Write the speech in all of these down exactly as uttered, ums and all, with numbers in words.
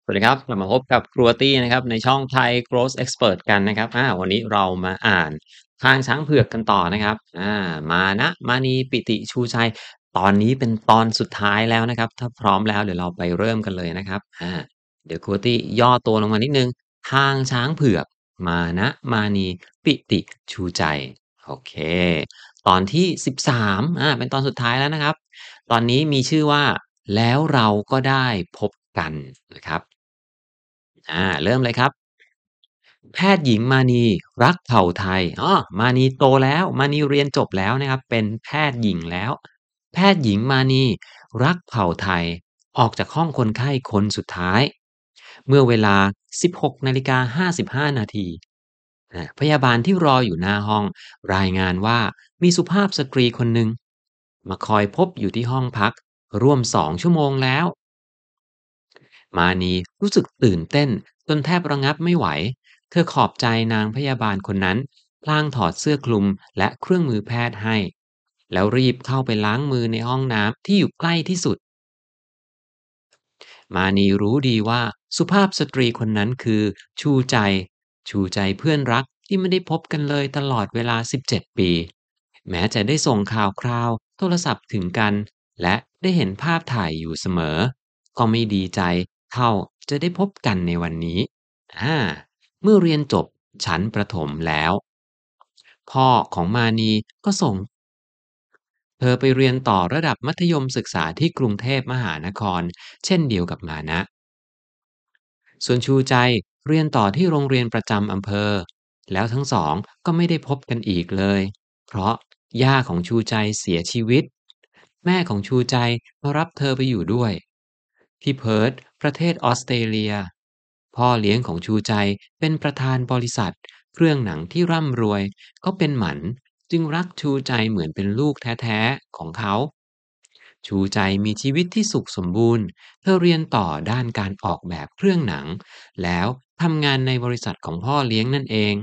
สวัสดีครับกลับมาพบกับครัวตี้นะครับในช่อง Thai Growth Expert กันนะครับอาวันนี้เรามาอ่านทางช้างเผือกกันต่อนะครับอามานะมานีปิติชูชัยตอนนี้เป็นตอนสุดท้ายแล้วนะครับถ้าพร้อมแล้วเดี๋ยวเราไปเริ่มกันเลยนะครับอาเดี๋ยวครัวตี้ย่อตัวลงมานิดหนึ่งทางช้างเผือกมานะมานีปิติชูใจโอเคตอนที่สิบสามอาเป็นตอนสุดท้ายแล้วนะครับตอนนี้มีชื่อว่าแล้วเราก็ได้พบกันนะครับ อาเริ่มเลยครับแพทย์หญิงมานีรักเผ่าไทยอ้อมานีโตแล้วมานีเรียนจบแล้วนะครับเป็นแพทย์หญิงแล้วแพทย์หญิงมานีรักเผ่าไทยออกจากห้องคนไข้คนสุดท้ายเมื่อเวลาสิบหกนาฬิกาห้าสิบห้านาทีอ่าพยาบาลที่รออยู่หน้าห้องรายงานว่ามีสุภาพสตรีคนหนึ่งมาคอยพบอยู่ที่ห้องพักร่วมสองชั่วโมงแล้ว มานีรู้สึกตื่นเต้นจนแทบระงับไม่ไหว เธอขอบใจนางพยาบาลคนนั้นพลางถอดเสื้อคลุมและเครื่องมือแพทย์ให้ แล้วรีบเข้าไปล้างมือในห้องน้ำที่อยู่ใกล้ที่สุด มานีรู้ดีว่าสุภาพสตรีคนนั้นคือชูใจชูใจเพื่อนรักที่ไม่ได้พบกันเลยตลอดเวลาสิบเจ็ดปีแม้จะได้ส่งข่าวคราวโทรศัพท์ถึงกันและได้เห็นภาพถ่ายอยู่เสมอก็ไม่ดีใจเท่าจะได้พบกันในวันนี้อ่าเมื่อเรียนจบชั้นประถมแล้วพ่อของมานีก็ส่ง เธอไปเรียนต่อระดับมัธยมศึกษาที่กรุงเทพมหานครเช่นเดียวกับมานะส่วนชูใจเรียนต่อที่โรงเรียนประจำอำเภอแล้วทั้งสองก็ไม่ได้พบกันอีกเลยเพราะย่าของชูใจเสียชีวิตแม่ของชูใจมารับเธอไปอยู่ด้วยที่เพิร์ธประเทศออสเตรเลียพ่อเลี้ยงของชูใจเป็นประธานบริษัทเครื่องหนังที่ร่ำรวยก็เป็นหมันจึงรักชูใจเหมือนเป็นลูกแท้ๆของเขา ชูใจมีชีวิตที่สุขสมบูรณ์เธอเรียนต่อด้านการออกแบบเครื่องหนังแล้วทำงานในบริษัทของพ่อเลี้ยงนั่นเอง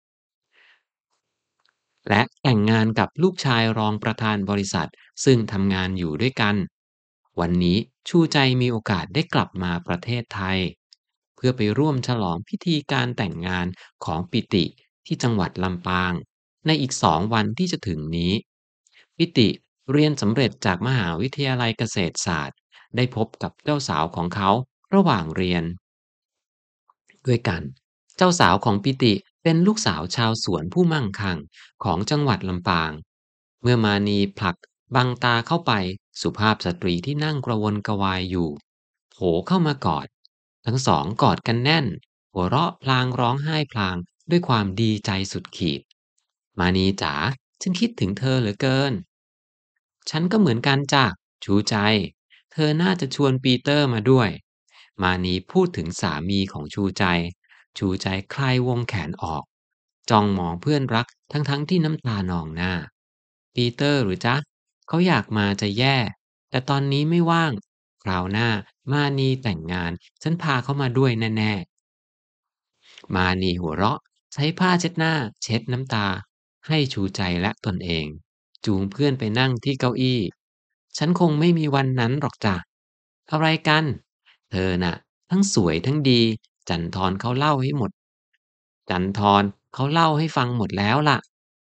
และแต่งงานกับลูกชายรองประธานบริษัทซึ่งทำงานอยู่ด้วยกันวันนี้ชูใจมีโอกาสได้กลับมาประเทศไทยเพื่อไปร่วมฉลองพิธีการแต่งงานของปิติที่จังหวัดลำปางในอีกสองวันที่จะถึงนี้ปิติเรียนสำเร็จจากมหาวิทยาลัยเกษตรศาสตร์ ได้พบกับเจ้าสาวของเขาระหว่างเรียนด้วยกันเจ้าสาวของปิติเป็นลูกสาวชาวสวนผู้มั่งคั่งของจังหวัดลำปางเมื่อมานีผลักบังตาเข้าไปสุภาพสตรีที่นั่งกระวนกระวายอยู่โผล่เข้ามากอดทั้งสองกอดกันแน่นหัวเราะพลางร้องไห้พลางด้วยความดีใจสุดขีดมานีจ๋าฉันคิดถึงเธอเหลือเกิน ฉันก็เหมือนกันจ้ะชูใจเธอน่าจะชวนปีเตอร์มาด้วยมานีพูดถึงสามีของชูใจชูใจคลายวงแขนออกจ้องมองเพื่อนรักทั้งๆทที่น้ำตานองหน้าปีเตอร์หรือจ๊ะเขาอยากมาจะแย่แต่ตอนนี้ไม่ว่างคราวหน้ามานีแต่งงานฉันพาเขามาด้วยแน่ๆมานีหัวเราะใช้ผ้าเช็ดหน้าเช็ดน้ำตาให้ชูใจและตนเองจูงเพื่อนไปนั่งที่เก้าอี้ ฉันคงไม่มีวันนั้นหรอกจ้ะอะไรกัน เธอน่ะทั้งสวยทั้งดีจันทรเขาเล่าให้หมดจันทรเขาเล่าให้ฟังหมดแล้วล่ะ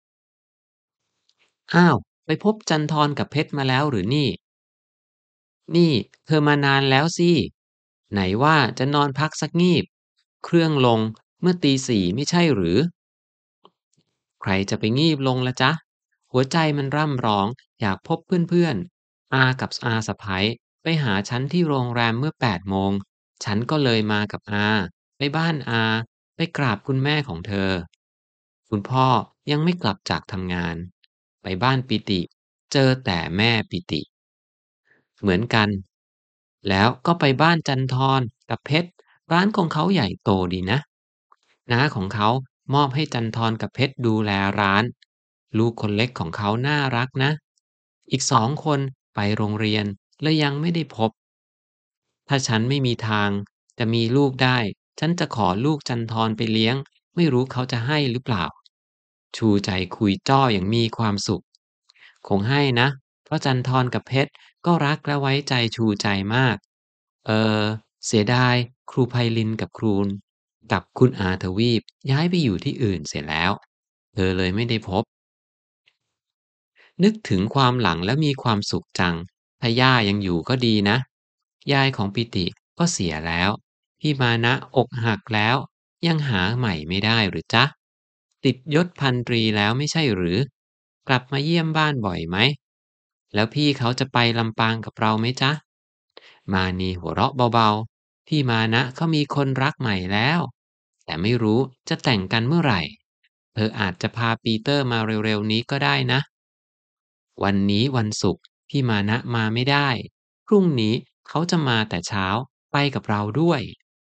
อ้าวไปพบจันทรกับเพชรมาแล้วหรือนี่นี่เธอมานานแล้วสิไหนว่าจะนอนพักสักงีบเครื่องลงเมื่อตีสี่ไม่ใช่หรือ ใครจะไปงีบลงละจ๊ะหัวใจมันร่ำร้องอยากพบเพื่อนๆอากับอาสะใภ้ไปหาฉันที่โรงแรมเมื่อแปดโมงฉันก็เลยมากับอาไปบ้านอาไปกราบคุณแม่ของเธอคุณพ่อยังไม่กลับจากทำงานไปบ้านปิติเจอแต่แม่ปิติเหมือนกันแล้วก็ไปบ้านจันทรกับเพชรร้านของเขาใหญ่โตดีนะ น้าของเขามอบให้จันทรกับเพชรดูแลร้านลูกคนเล็กของเขาน่ารักนะอีกสองคนไปโรงเรียนและยังไม่ได้พบถ้าฉันไม่มีทางจะมีลูกได้ฉันจะขอลูกจันทรไปเลี้ยงไม่รู้เขาจะให้หรือเปล่าชูใจคุยจ้ออย่างมีความสุขคงให้นะเพราะจันทรกับเพชรก็รักและไว้ใจชูใจมากเออเสียดายครูไพลินกับครูนกับคุณอาทวีปย้ายไปอยู่ที่อื่นเสียแล้วเธอเลยไม่ได้พบ นึกถึงความหลังแล้วมีความสุขจังถ้าย่ายังอยู่ก็ดีนะยายของปิติก็เสียแล้วพี่มานะอกหักแล้วยังหาใหม่ไม่ได้หรือจ๊ะติดยศพันตรีแล้วไม่ใช่หรือกลับมาเยี่ยมบ้านบ่อยไหมแล้วพี่เขาจะไปลำปางกับเราไหมจ๊ะมานีหัวเราะเบาๆพี่มานะเขามีคนรักใหม่แล้วแต่ไม่รู้จะแต่งกันเมื่อไหร่เธออาจจะพาปีเตอร์มาเร็วๆนี้ก็ได้นะ วันนี้วันศุกร์พี่มานะมาไม่ได้ พรุ่งนี้เขาจะมาแต่เช้าไปกับเราด้วย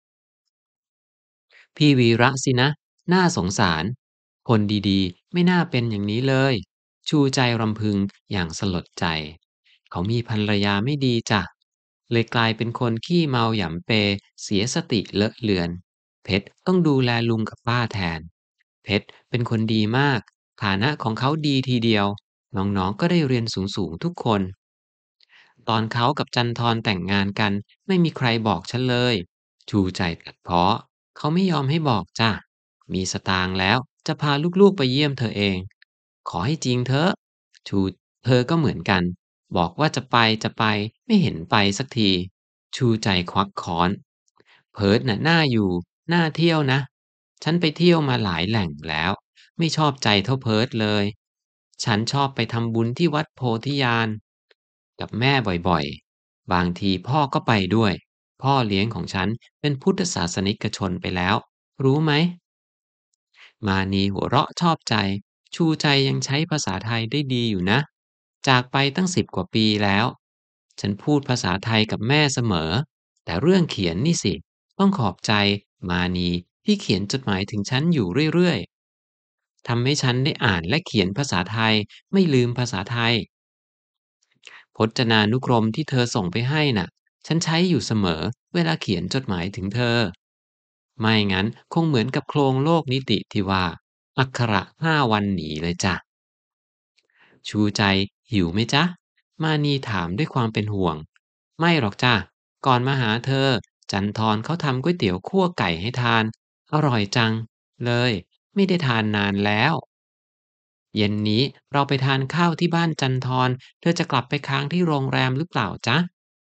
พี่วีระสินะน่าสงสาร คนดีๆไม่น่าเป็นอย่างนี้เลย ชูใจรำพึงอย่างสลดใจ เขามีภรรยาไม่ดีจ้ะเลยกลายเป็นคนขี้เมาหยำเปเสียสติเลอะเลือน เพชรต้องดูแลลุงกับป้าแทน เพชรเป็นคนดีมาก ฐานะของเขาดีทีเดียว น้องๆก็ได้เรียนสูงๆทุกคน ตอนเขากับจันทรแต่งงานกันไม่มีใครบอกฉันเลย ชูใจตัดเพ้อเขาไม่ยอมให้บอกจ้ะมีสตางค์แล้วจะพาลูกๆไปเยี่ยมเธอเอง ขอให้จริงเถอะชูเธอก็เหมือนกัน บอกว่าจะไปจะไปไม่เห็นไปสักที ชูใจควักค้อน เพิร์ดน่ะน่าอยู่น่าเที่ยวนะ ฉันไปเที่ยวมาหลายแหล่งแล้ว ไม่ชอบใจเท่าเพิร์ดเลย ฉันชอบไปทำบุญที่วัดโพธิญาณกับแม่บ่อยๆ บางทีพ่อก็ไปด้วย พ่อเลี้ยงของฉันเป็นพุทธศาสนิกชนไปแล้ว รู้ไหม มานีหัวเราะชอบใจ ชูใจยังใช้ภาษาไทยได้ดีอยู่นะ จากไปตั้งสิบกว่าปีแล้ว ฉันพูดภาษาไทยกับแม่เสมอ แต่เรื่องเขียนนี่สิ ต้องขอบใจมานีที่เขียนจดหมายถึงฉันอยู่เรื่อยๆ ทำให้ฉันได้อ่านและเขียนภาษาไทยไม่ลืมภาษาไทย พจนานุกรมที่เธอส่งไปให้น่ะ ฉันใช้อยู่เสมอเวลาเขียนจดหมายถึงเธอ ไม่งั้นคงเหมือนกับโครงโลกนิติที่ว่าอักขระห้าวันหนีเลยจ้ะชูใจหิวไหมจ๊ะมานีถามด้วยความเป็นห่วงไม่หรอกจ้ะก่อนมาหาเธอจันทรเขาทำก๋วยเตี๋ยวคั่วไก่ให้ทานอร่อยจังเลยไม่ได้ทานนานแล้วเย็นนี้เราไปทานข้าวที่บ้านจันทรเธอจะกลับไปค้างที่โรงแรมหรือเปล่าจ๊ะ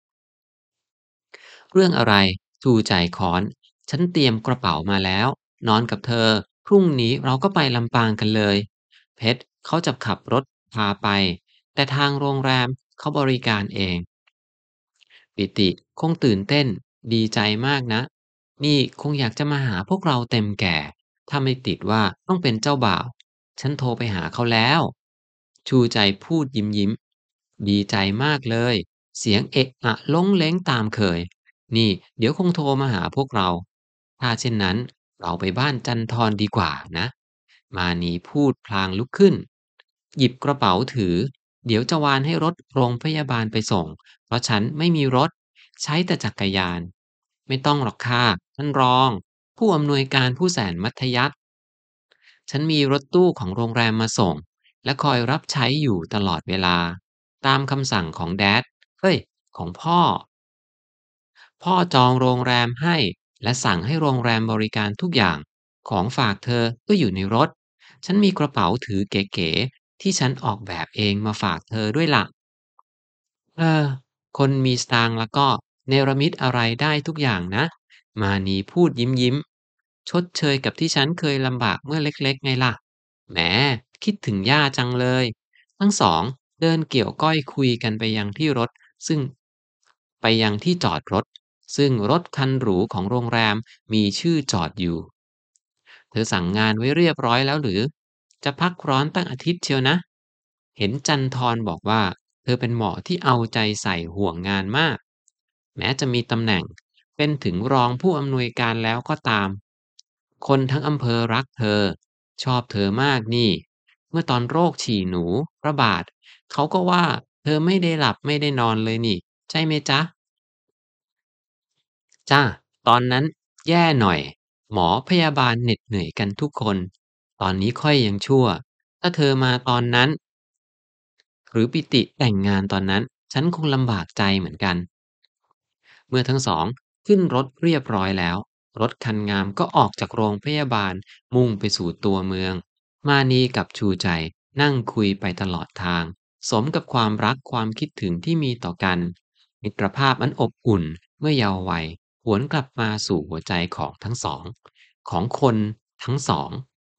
เรื่องอะไรชูใจค้อนฉันเตรียมกระเป๋ามาแล้วนอนกับเธอพรุ่งนี้เราก็ไปลำปางกันเลยเพชรเขาจะขับรถพาไปแต่ทางโรงแรมเขาบริการเองปิติคงตื่นเต้นดีใจมากนะนี่คงอยากจะมาหาพวกเราเต็มแก่ถ้าไม่ติดว่าต้องเป็นเจ้าบ่าวฉันโทรไปหาเขาแล้วชูใจพูดยิ้มยิ้มดีใจมากเลยเสียงเอะอะล้งเล้งตามเคย นี่เดี๋ยวคงโทรมาหาพวกเรา ถ้าเช่นนั้นเราไปบ้านจันทรดีกว่านะ มานีพูดพลางลุกขึ้น หยิบกระเป๋าถือ เดี๋ยวจะวานให้รถโรงพยาบาลไปส่ง เพราะฉันไม่มีรถใช้แต่จักรยาน ไม่ต้องหรอกค่ะท่านรอง ผู้อำนวยการผู้แสนมัธยัสถ์ฉันมีรถตู้ของโรงแรมมาส่ง และคอยรับใช้อยู่ตลอดเวลา ตามคำสั่งของแดดเฮ้ยของพ่อ พ่อจองโรงแรมให้และสั่งให้โรงแรมบริการทุกอย่างของฝากเธอก็อยู่ในรถฉันมีกระเป๋าถือเก๋ๆที่ฉันออกแบบเองมาฝากเธอด้วยล่ะเออคนมีสตางค์แล้วก็เนรมิตอะไรได้ทุกอย่างนะมานีพูดยิ้มยิ้มชดเชยกับที่ฉันเคยลำบากเมื่อเล็กๆไงล่ะแหมคิดถึงย่าจังเลยทั้งสองเดินเกี่ยวก้อยคุยกันไปยังที่รถซึ่งไปยังที่จอดรถ ซึ่งรถคันหรูของโรงแรมมีชื่อจอดอยู่ เธอสั่งงานไว้เรียบร้อยแล้วหรือ จะพักร้อนตั้งอาทิตย์เชียวนะ เห็นจันทรบอกว่าเธอเป็นหมอที่เอาใจใส่ห่วงงานมาก แม้จะมีตำแหน่งเป็นถึงรองผู้อำนวยการแล้วก็ตาม คนทั้งอำเภอรักเธอ ชอบเธอมากนี่ เมื่อตอนโรคฉี่หนูระบาดเขาก็ว่าเธอไม่ได้หลับไม่ได้นอนเลยนี่ใช่ไหมจ๊ะ จ้าตอนนั้นแย่หน่อยหมอพยาบาลเหน็ดเหนื่อยกันทุกคนตอนนี้ค่อยยังชั่วถ้าเธอมาตอนนั้นหรือปิติแต่งงานตอนนั้นฉันคงลำบากใจเหมือนกันเมื่อทั้งสองขึ้นรถเรียบร้อยแล้วรถคันงามก็ออกจากโรงพยาบาลมุ่งไปสู่ตัวเมืองมานีกับชูใจนั่งคุยไปตลอดทางสมกับความรักความคิดถึงที่มีต่อกันมิตรภาพอันอบอุ่นเมื่อเยาว์วัยหวนกลับมาสู่หัวใจของทั้งสองของคนทั้งสอง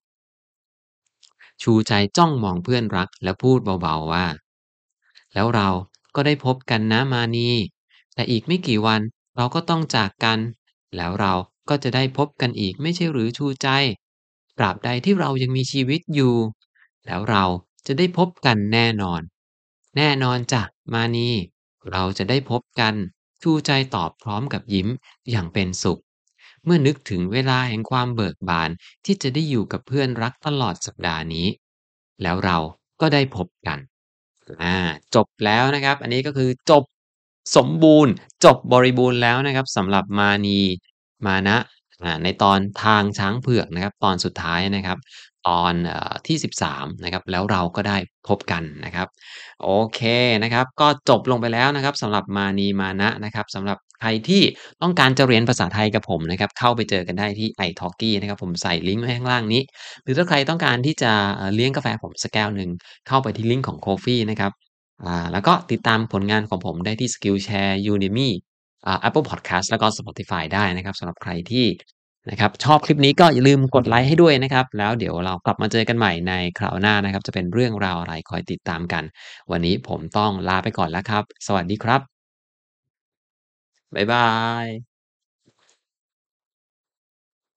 ชูใจจ้องมองเพื่อนรักและพูดเบาๆว่าแล้วเราก็ได้พบกันนะมานีแต่อีกไม่กี่วันเราก็ต้องจากกันแล้วเราก็จะได้พบกันอีกไม่ใช่หรือชูใจตราบใดที่เรายังมีชีวิตอยู่แล้วเราจะได้พบกันแน่นอนแน่นอนจ้ะมานีเราจะได้พบกันชูใจตอบพร้อมกับยิ้มอย่างเป็นสุขเมื่อนึกถึงเวลาแห่งความเบิกบานที่จะได้อยู่กับเพื่อนรักตลอดสัปดาห์นี้ แล้วเราก็ได้พบกันอาจบแล้วนะครับอันนี้ก็คือจบสมบูรณ์จบบริบูรณ์แล้วนะครับสำหรับมานีมานะอ่าในตอนทางช้างเผือกนะครับตอนสุดท้ายนะครับตอนเอ่อที่สิบสามนะครับแล้วเราก็ได้พบกันนะครับโอเคนะครับก็จบลงไปแล้วนะครับสำหรับมานีมานะนะครับสำหรับใครที่ต้องการจะเรียนภาษาไทยกับผมนะครับเข้าไปเจอกันได้ที่ ไอ ทอล์กกี้ นะครับผมใส่ลิงก์ไว้ข้างล่างนี้ หรือถ้าใครต้องการที่จะเอ่อเลี้ยงกาแฟผมสักแก้วหนึ่งเข้าไปที่ลิงก์ของ Ko-fi นะครับอ่าแล้วก็ติดตามผลงานของผมได้ที่ Skillshare Udemy อ่า Apple Podcast แล้วก็ Spotify ได้นะครับสำหรับใครที่นะครับชอบคลิปนี้ก็อย่าลืมกดไลก์ให้ด้วยนะครับแล้วเดี๋ยวเรากลับมาเจอกันใหม่ในคราวหน้านะครับจะเป็นเรื่องราวอะไรคอยติดตามกันวันนี้ผมต้องลาไปก่อนแล้วครับสวัสดีครับบ๊ายบาย